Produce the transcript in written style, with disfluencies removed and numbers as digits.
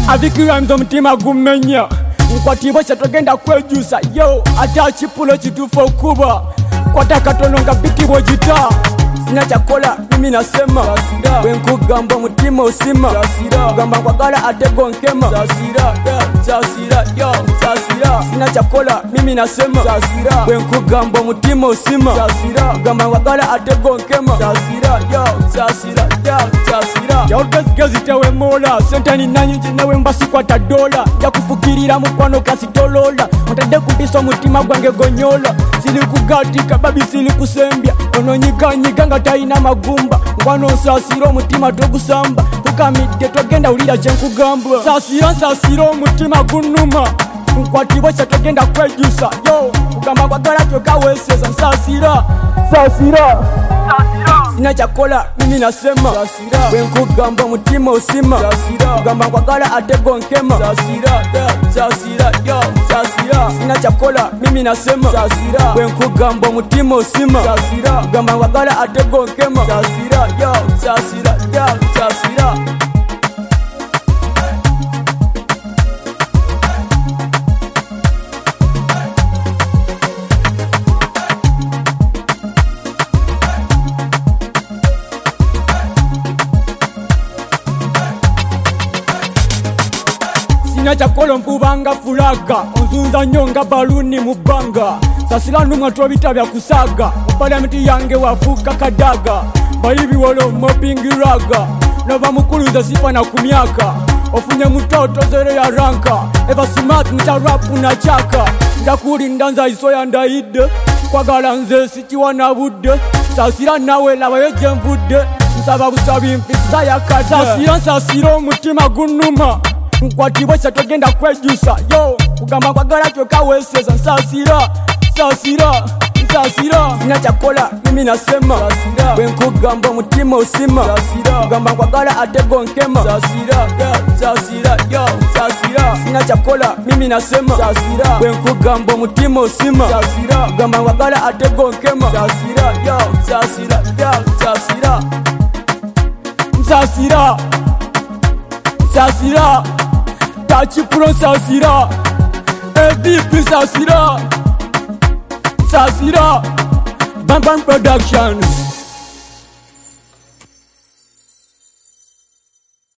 Avikira mzo mtima gumenya Nkwatibo chatogenda kwejusa Yo, ata chipulo chitufo kuba Kwata katono nga bitibo jita Sina chakola, mimi nasema Wenku gamba mutima usima Gamba kwa gala atego nkema Sina chakola, mimi nasema Wenku gamba mutima usima Gamba kwa gala atego nkema Ya gezi tewe mola Sentani na nyinji newe mbasi kwa tadola Ya kufukirira mukwano kasi tolola Ontade kubiso mutima gwange gonyola Sili kugatika babi sili kusembia Ono nyiga nga taina magumba Ngwano sasiro mutima togusamba Tukamide togenda ulira chenkugamba Sasiro mutima gunuma Nkwatibo chatogenda kwejusa Yo, kugamba kwa gala choka weseza Sasira Sina chakola, mimi nasema Wenku gamba mutima usima Gamba kwa gala atego nkema Sina chakola, mimi nasema Wenku gamba mutima usima Gamba kwa gala atego nkema Sina chakolo mpubanga fulaga Onzunza nyonga baluni mubanga Sasila nunga tuwabita vya kusaga Upala miti yange wafuka kadaga Baibi wolo mopingiraga Nova mukuluza sifa na kumiaka Ofunye mutoto zere ya ranka Eva smart mtarapu na chaka Ndakuri ndanza isoya ndaide Kwa galanze sichiwa na wude Sasila nawe lava yeje mvude Msaba busabi mpisa ya kate Sasiro mutima gunuma Nkwatibo chatogenda kwejusa Yo, kugamba kwa gala choka weseza Sasira Sina chakola, mimi nasema Wenku gamba mutima usima Gamba kwa gala atego nkema Sina chakola, mimi nasema Wenku gamba mutima usima Gamba kwa gala atego nkema Sasira Tachipuro Sasira MVP Sasira Bam Bam Productions.